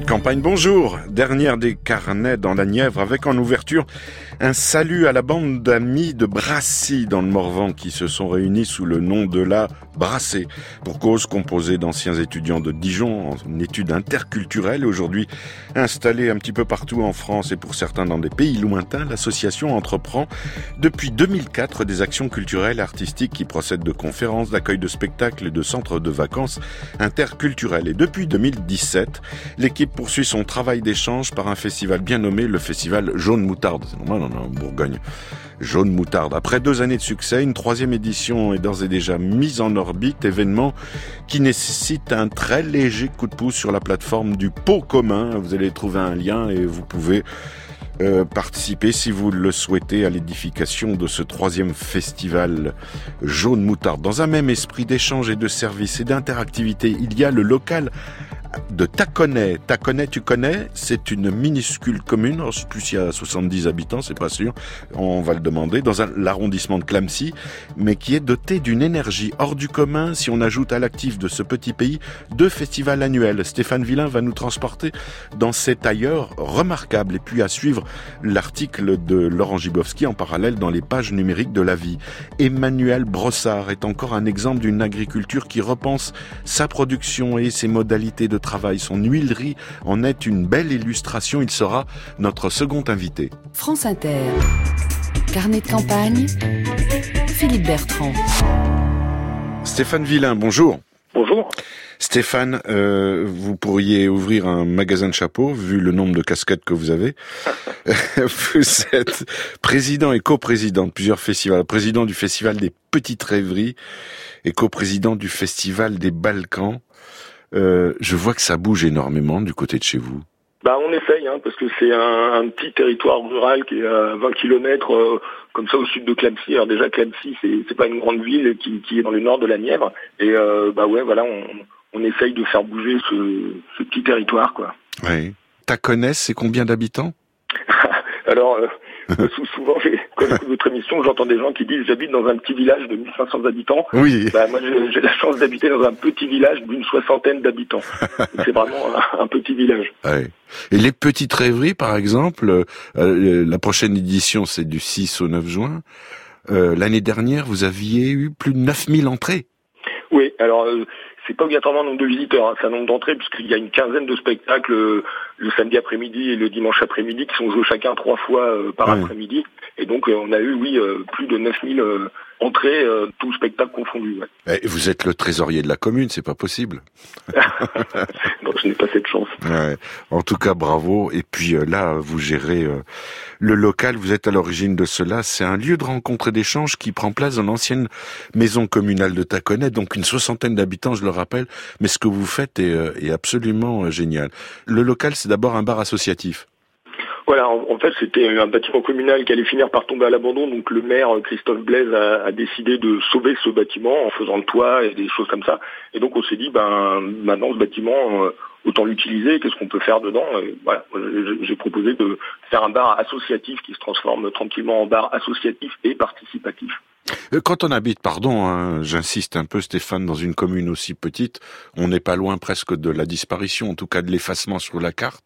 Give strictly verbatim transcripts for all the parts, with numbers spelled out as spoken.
Campagne, bonjour. Dernière des carnets dans la Nièvre avec en ouverture un salut à la bande d'amis de Brassy dans le Morvan qui se sont réunis sous le nom de la Brassée. Pour cause, composée d'anciens étudiants de Dijon en études interculturelles et aujourd'hui installés un petit peu partout en France et pour certains dans des pays lointains, l'association entreprend depuis deux mille quatre des actions culturelles et artistiques qui procèdent de conférences, d'accueil de spectacles et de centres de vacances interculturels. Et depuis deux mille dix-sept, l'équipe poursuit son travail d'échange par un festival bien nommé le Festival Jaune Moutarde. C'est normal, on est en Bourgogne. Jaune Moutarde. Après deux années de succès, une troisième édition est d'ores et déjà mise en orbite, événement qui nécessite un très léger coup de pouce sur la plateforme du pot commun. Vous allez trouver un lien et vous pouvez euh, participer, si vous le souhaitez, à l'édification de ce troisième festival Jaune Moutarde. Dans un même esprit d'échange et de service et d'interactivité, il y a le local de Taconnay. Taconnay, tu connais, c'est une minuscule commune, alors, je sais plus s'il y a soixante-dix habitants, c'est pas sûr, on va le demander, dans un, l'arrondissement de Clamecy, mais qui est doté d'une énergie hors du commun si on ajoute à l'actif de ce petit pays deux festivals annuels. Stéphane Villain va nous transporter dans cet ailleurs remarquable. Et puis à suivre l'article de Laurent Gibowski en parallèle dans les pages numériques de la vie. Emmanuel Brossard est encore un exemple d'une agriculture qui repense sa production et ses modalités de travail. Son huilerie en est une belle illustration. Il sera notre second invité. France Inter. Carnet de campagne. Philippe Bertrand. Stéphane Villain, bonjour. Bonjour. Stéphane, euh, vous pourriez ouvrir un magasin de chapeaux, vu le nombre de casquettes que vous avez. Vous êtes président et coprésident de plusieurs festivals. Président du Festival des Petites Rêveries et coprésident du Festival des Balkans. Euh, je vois que ça bouge énormément du côté de chez vous. Bah on essaye, hein, parce que c'est un, un petit territoire rural qui est à vingt kilomètres, euh, comme ça au sud de Clamecy. Alors déjà Clamecy, c'est, c'est pas une grande ville qui, qui est dans le nord de la Nièvre. Et euh, bah ouais, voilà, on, on essaye de faire bouger ce, ce petit territoire, quoi. Oui. Taconnay, c'est combien d'habitants? Alors, euh, souvent, quand j'écoute votre émission, j'entends des gens qui disent « j'habite dans un petit village de mille cinq cents habitants ». Oui. Bah, moi, j'ai, j'ai la chance d'habiter dans un petit village d'une soixantaine d'habitants. C'est vraiment un, un petit village. Ouais. Et les Petites Rêveries, par exemple, euh, la prochaine édition, c'est du six au neuf juin. Euh, l'année dernière, vous aviez eu plus de neuf mille entrées. Oui, alors... Euh, c'est pas obligatoirement un nombre de visiteurs, hein, c'est un nombre d'entrées puisqu'il y a une quinzaine de spectacles euh, le samedi après-midi et le dimanche après-midi qui sont joués chacun trois fois euh, par ouais. après-midi. Et donc euh, on a eu, oui, euh, plus de neuf mille euh, entrées, euh, tous spectacles confondus. Ouais. Et vous êtes le trésorier de la commune, c'est pas possible. Donc je n'ai pas cette chance. Ouais. En tout cas, bravo. Et puis euh, là, vous gérez euh, le local, vous êtes à l'origine de cela. C'est un lieu de rencontre et d'échange qui prend place dans l'ancienne maison communale de Taconnay, donc une soixantaine d'habitants, je le rappelle. Mais ce que vous faites est, euh, est absolument euh, génial. Le local, c'est d'abord un bar associatif. Voilà, en, en fait, c'était un bâtiment communal qui allait finir par tomber à l'abandon. Donc le maire, Christophe Blaise, a, a décidé de sauver ce bâtiment en faisant le toit et des choses comme ça. Et donc on s'est dit, ben maintenant ce bâtiment, euh, autant l'utiliser, qu'est-ce qu'on peut faire dedans? Et voilà, j'ai, j'ai proposé de faire un bar associatif qui se transforme tranquillement en bar associatif et participatif. Quand on habite, pardon, hein, j'insiste un peu Stéphane, dans une commune aussi petite, on n'est pas loin presque de la disparition, en tout cas de l'effacement sur la carte.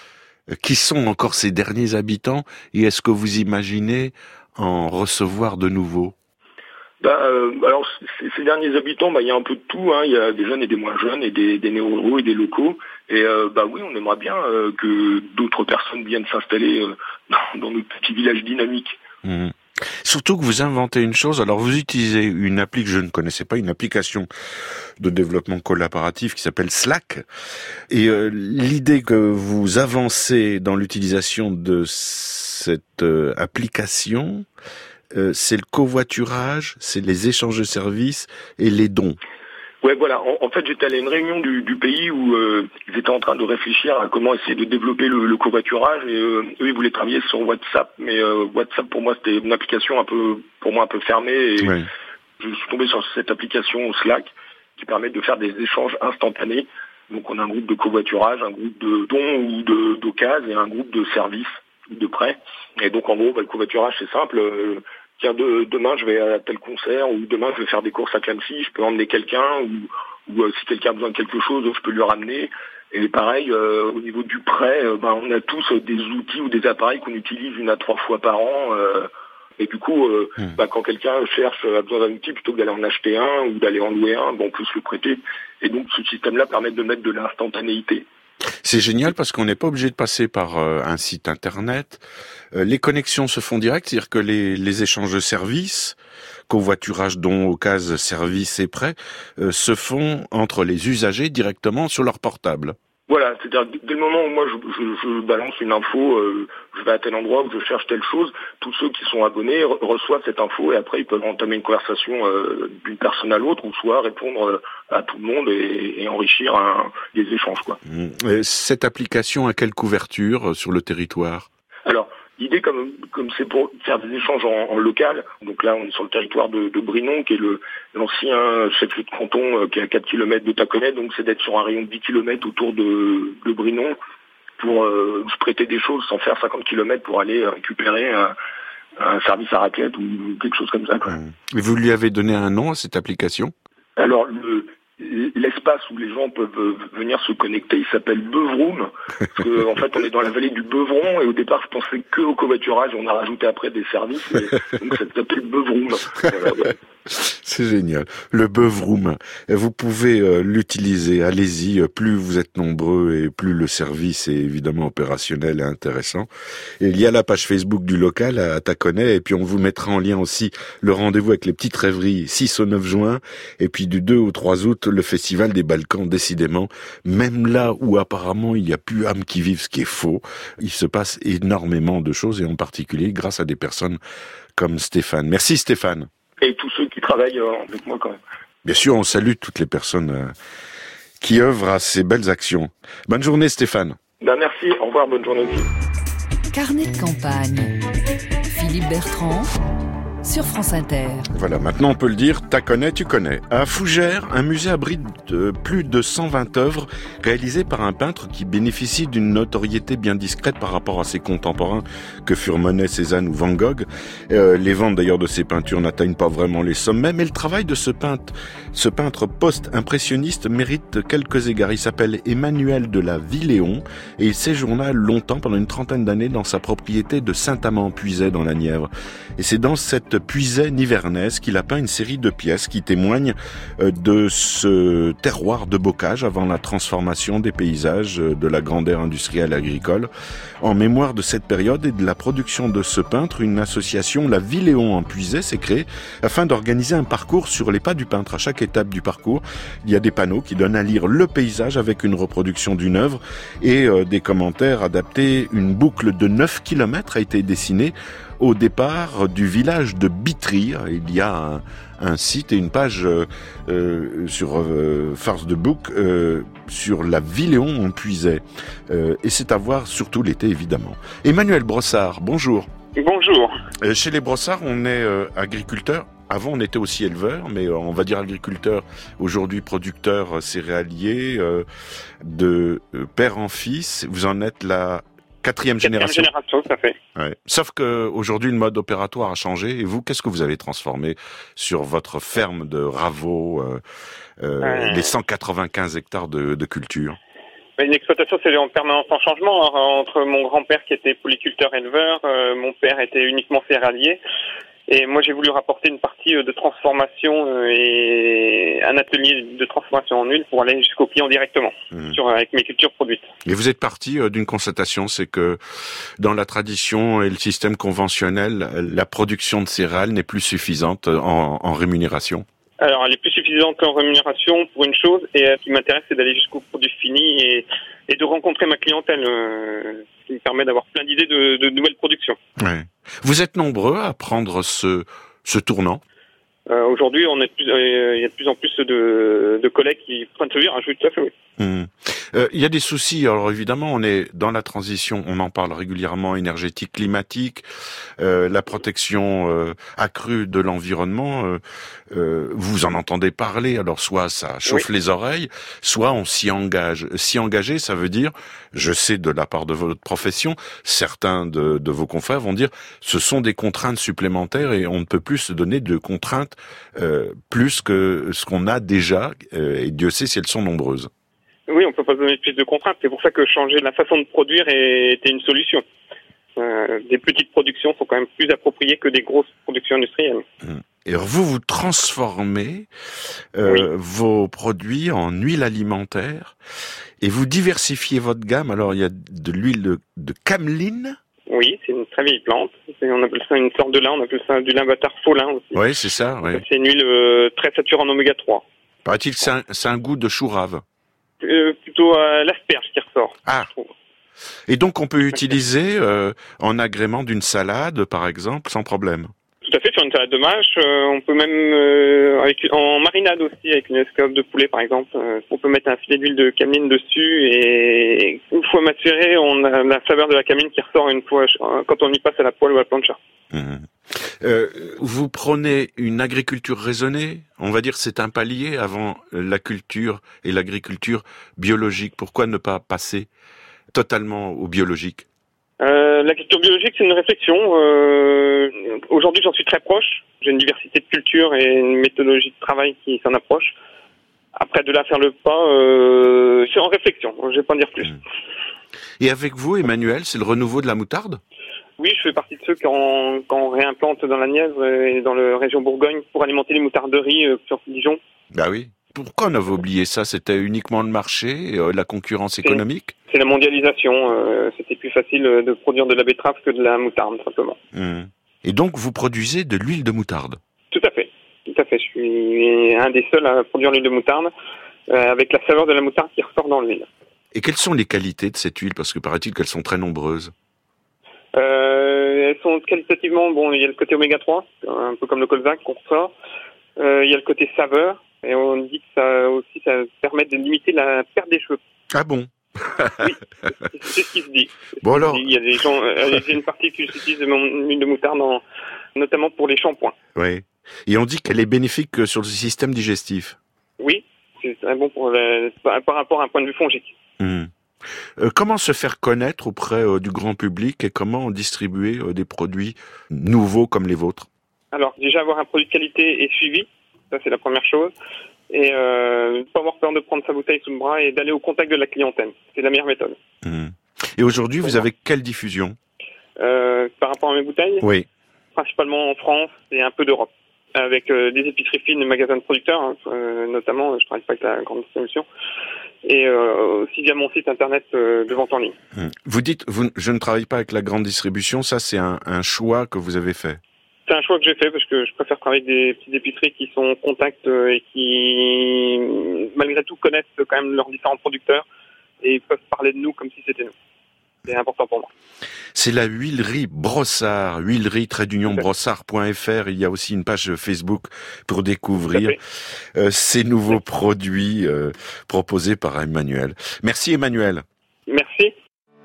Qui sont encore ces derniers habitants et est-ce que vous imaginez en recevoir de nouveaux? Ben, euh, alors ces, ces derniers habitants, ben, il y a un peu de tout, hein. Il y a des jeunes et des moins jeunes et des, des néo-ruraux et des locaux. Et euh, bah oui, on aimerait bien euh, que d'autres personnes viennent s'installer euh, dans, dans notre petit village dynamique. Mmh. Surtout que vous inventez une chose, alors vous utilisez une appli que je ne connaissais pas, une application de développement collaboratif qui s'appelle Slack. Et euh, l'idée que vous avancez dans l'utilisation de cette euh, application, euh, c'est le covoiturage, c'est les échanges de services et les dons. Ouais, voilà. En, en fait, j'étais allé à une réunion du, du pays où euh, ils étaient en train de réfléchir à comment essayer de développer le, le covoiturage. Et euh, eux, ils voulaient travailler sur WhatsApp, mais euh, WhatsApp pour moi c'était une application un peu, pour moi un peu fermée. Et oui. Je suis tombé sur cette application Slack qui permet de faire des échanges instantanés. Donc, on a un groupe de covoiturage, un groupe de dons ou de d'occasion et un groupe de services ou de prêts. Et donc, en gros, bah, le covoiturage c'est simple. Euh, Tiens, de, demain je vais à tel concert ou demain je vais faire des courses à Clamecy, je peux emmener quelqu'un ou, ou euh, si quelqu'un a besoin de quelque chose, je peux lui ramener. Et pareil, euh, au niveau du prêt, euh, ben, on a tous des outils ou des appareils qu'on utilise une à trois fois par an. Euh, et du coup, euh, mmh. ben, quand quelqu'un cherche, a besoin d'un outil, plutôt que d'aller en acheter un ou d'aller en louer un, ben, on peut se le prêter. Et donc ce système-là permet de mettre de l'instantanéité. C'est génial parce qu'on n'est pas obligé de passer par euh, un site internet. Euh, les connexions se font direct, c'est-à-dire que les, les échanges de services, covoiturage, dons, occasions, services et prêts, euh, se font entre les usagers directement sur leur portable. Voilà, c'est-à-dire dès le moment où moi je, je, je balance une info, euh, je vais à tel endroit où je cherche telle chose, tous ceux qui sont abonnés re- reçoivent cette info et après ils peuvent entamer une conversation euh, d'une personne à l'autre ou soit répondre euh, à tout le monde et, et enrichir un, les échanges, quoi. Mmh. Cette application a quelle couverture sur le territoire ? Alors, l'idée, comme comme c'est pour faire des échanges en, en local, donc là on est sur le territoire de, de Brinon, qui est le l'ancien chef-lieu de canton, euh, qui est à quatre kilomètres de Taconnay, donc c'est d'être sur un rayon de dix kilomètres autour de, de Brinon pour euh, se prêter des choses sans faire cinquante kilomètres pour aller récupérer un, un service à raclette ou quelque chose comme ça, quoi. Et vous lui avez donné un nom à cette application ? Alors, le l'espace où les gens peuvent venir se connecter, il s'appelle Beuvroom, parce que en fait on est dans la vallée du Beuvron et au départ je pensais que au covoiturage, on a rajouté après des services, et donc ça s'appelle Beuvroom. Voilà, ouais. C'est génial. Le Beuvroom, vous pouvez euh, l'utiliser, allez-y, plus vous êtes nombreux et plus le service est évidemment opérationnel et intéressant. Et il y a la page Facebook du local à Taconnay et puis on vous mettra en lien aussi le rendez-vous avec les petites rêveries six au neuf juin et puis du deux au trois août le festival des Balkans. Décidément, même là où apparemment il n'y a plus âme qui vive, ce qui est faux, il se passe énormément de choses et en particulier grâce à des personnes comme Stéphane. Merci Stéphane. Et tous ceux qui travaillent avec moi quand même. Bien sûr, on salue toutes les personnes euh, qui œuvrent à ces belles actions. Bonne journée Stéphane. Ben merci, au revoir, bonne journée aussi. Carnet de campagne. Philippe Bertrand sur France Inter. Voilà, maintenant on peut le dire, Taconnay, tu connais. À Fougères, un musée abrite de plus de cent vingt œuvres réalisées par un peintre qui bénéficie d'une notoriété bien discrète par rapport à ses contemporains que furent Monet, Cézanne ou Van Gogh. Euh, les ventes d'ailleurs de ces peintures n'atteignent pas vraiment les sommets, mais le travail de ce peintre, ce peintre post-impressionniste mérite quelques égards. Il s'appelle Emmanuel de la Villéon et il séjourna longtemps, pendant une trentaine d'années, dans sa propriété de Saint-Amand-Puisaye dans la Nièvre. Et c'est dans cette Puisaye nivernaise qu'il a peint une série de pièces qui témoignent de ce terroir de bocage avant la transformation des paysages de la grande ère industrielle agricole. En mémoire de cette période et de la production de ce peintre, une association, la Villéon en Puisaye, s'est créée afin d'organiser un parcours sur les pas du peintre. À chaque étape du parcours, il y a des panneaux qui donnent à lire le paysage avec une reproduction d'une œuvre et euh, des commentaires adaptés. Une boucle de neuf kilomètres a été dessinée au départ du village de Bitry. Il y a un, un site et une page euh, sur euh, Farce de Book euh, sur la Villéon en Puisaye. Euh, et c'est à voir surtout l'été, évidemment. Emmanuel Brossard, bonjour. Bonjour. Euh, chez les Brossard, on est euh, agriculteur. Avant, on était aussi éleveur, mais euh, on va dire agriculteur, aujourd'hui producteur euh, céréalier, euh, de euh, père en fils. Vous en êtes la quatrième génération. Quatrième génération, ça fait. Ouais. Sauf que aujourd'hui, le mode opératoire a changé. Et vous, qu'est-ce que vous avez transformé sur votre ferme de Raveau, euh, euh, euh... les cent quatre-vingt-quinze hectares de, de culture? Une exploitation, c'est en permanence en changement. Entre mon grand-père qui était polyculteur-éleveur, euh, mon père était uniquement céréalier. Et moi, j'ai voulu rapporter une partie de transformation et un atelier de transformation en huile pour aller jusqu'au client directement, mmh. sur, avec mes cultures produites. Et vous êtes parti d'une constatation, c'est que dans la tradition et le système conventionnel, la production de céréales n'est plus suffisante en, en rémunération. Alors, elle est plus suffisante en rémunération pour une chose, et ce qui m'intéresse, c'est d'aller jusqu'au produit fini et, et de rencontrer ma clientèle, euh, ce qui me permet d'avoir plein d'idées de, de nouvelles productions. Ouais. Vous êtes nombreux à prendre ce, ce tournant? Euh, aujourd'hui, on est plus, euh, il y a de plus en plus de, de collègues qui prennent ce virage, oui, tout à fait, oui. Mmh. Euh, il y a des soucis. Alors évidemment, on est dans la transition, on en parle régulièrement, énergétique, climatique, euh, la protection euh, accrue de l'environnement. Euh, euh, vous en entendez parler. Alors soit ça chauffe oui. les oreilles, soit on s'y engage. S'y engager, ça veut dire, je sais de la part de votre profession, certains de, de vos confrères vont dire, ce sont des contraintes supplémentaires et on ne peut plus se donner de contraintes euh, plus que ce qu'on a déjà. Euh, et Dieu sait si elles sont nombreuses. Oui, on peut pas se donner plus de contraintes. C'est pour ça que changer la façon de produire était une solution. Euh, des petites productions sont quand même plus appropriées que des grosses productions industrielles. Et alors vous, vous transformez euh, oui. vos produits en huile alimentaire et vous diversifiez votre gamme. Alors, il y a de l'huile de, de cameline. Oui, c'est une très vieille plante. C'est, on appelle ça une sorte de lin. On appelle ça du lin bâtard faux lin aussi. Oui, c'est ça. Ouais. C'est une huile euh, très saturée en oméga trois. Paraît-il que c'est un, c'est un goût de chou rave. Euh, plutôt euh, l'asperge qui ressort. Ah. Et donc, on peut utiliser euh, en agrément d'une salade, par exemple, sans problème. Tout à fait, sur une salade de mâche, euh, on peut même, euh, avec, en marinade aussi, avec une escalope de poulet par exemple, euh, on peut mettre un filet d'huile de cameline dessus et une fois macéré, on a la saveur de la cameline qui ressort une fois quand on y passe à la poêle ou à la plancha. Mmh. Euh, vous prenez une agriculture raisonnée, on va dire c'est un palier avant la culture et l'agriculture biologique. Pourquoi ne pas passer totalement au biologique? Euh, l'agriculture biologique, c'est une réflexion. Euh, aujourd'hui, j'en suis très proche. J'ai une diversité de cultures et une méthodologie de travail qui s'en approche. Après, de là faire le pas, euh, c'est en réflexion. Je vais pas en dire plus. Et avec vous, Emmanuel, c'est le renouveau de la moutarde? Oui, je fais partie de ceux qui en, qui en réimplantent dans la Nièvre et dans la région Bourgogne pour alimenter les moutarderies euh, sur Dijon. Bah oui. Pourquoi on avait oublié ça? C'était uniquement le marché, euh, la concurrence économique? C'est, c'est la mondialisation. Euh, c'était plus facile de produire de la betterave que de la moutarde, simplement. Mmh. Et donc, vous produisez de l'huile de moutarde? Tout à fait. Tout à fait. Je suis un des seuls à produire l'huile de moutarde euh, avec la saveur de la moutarde qui ressort dans l'huile. Et quelles sont les qualités de cette huile? Parce que paraît-il qu'elles sont très nombreuses. Euh, elles sont qualitativement, bon, il y a le côté oméga trois, un peu comme le colza qu'on ressort. Euh, il y a le côté saveur. Et on dit que ça aussi, ça permet de limiter la perte des cheveux. Ah bon? Oui, c'est ce qui se dit. Bon alors. Il y a des gens, il y a une partie que j'utilise de mon huile de moutarde, en, notamment pour les shampoings. Oui. Et on dit qu'elle est bénéfique sur le système digestif. Oui, c'est très bon pour le, par rapport à un point de vue fongique. Mmh. Euh, comment se faire connaître auprès euh, du grand public et comment distribuer euh, des produits nouveaux comme les vôtres? Alors déjà avoir un produit de qualité et suivi. Ça, c'est la première chose. Et euh, ne pas avoir peur de prendre sa bouteille sous le bras et d'aller au contact de la clientèle. C'est la meilleure méthode. Mmh. Et aujourd'hui, vous avez quelle diffusion? euh, Par rapport à mes bouteilles? Oui. Principalement en France et un peu d'Europe. Avec euh, des épiceries fines, des magasins de producteurs, hein, euh, notamment. Je travaille pas avec la grande distribution. Et euh, aussi via mon site internet euh, de vente en ligne. Mmh. Vous dites, vous, je ne travaille pas avec la grande distribution. Ça, c'est un, un choix que vous avez fait? C'est un choix que j'ai fait parce que je préfère travailler avec des petites épiceries qui sont en contact et qui, malgré tout, connaissent quand même leurs différents producteurs et peuvent parler de nous comme si c'était nous. C'est important pour moi. C'est la huilerie Brossard, huilerie trait d'union brossard point f r. Il y a aussi une page Facebook pour découvrir euh, ces nouveaux oui. produits euh, proposés par Emmanuel. Merci Emmanuel. Merci.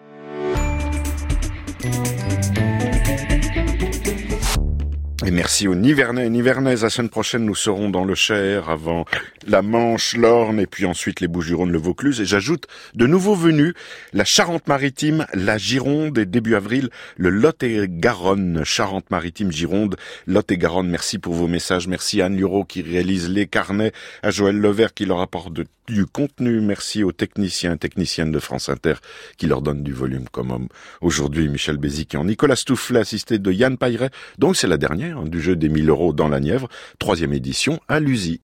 Et merci aux Nivernais et Nivernaises. La semaine prochaine, nous serons dans le Cher avant la Manche, l'Orne et puis ensuite les Bouches-du-Rhône, le Vaucluse. Et j'ajoute de nouveaux venus, la Charente-Maritime, la Gironde et début avril, le Lot-et-Garonne. Charente-Maritime, Gironde, Lot-et-Garonne. Merci pour vos messages. Merci à Anne Lureau qui réalise les carnets, à Joël Levert qui leur apporte de, du contenu. Merci aux techniciens et techniciennes de France Inter qui leur donnent du volume comme homme. Aujourd'hui, Michel Béziquian, Nicolas Stoufflet, assisté de Yann Pailleret. Donc c'est la dernière du jeu des mille euros dans la Nièvre, troisième édition à l'U S I.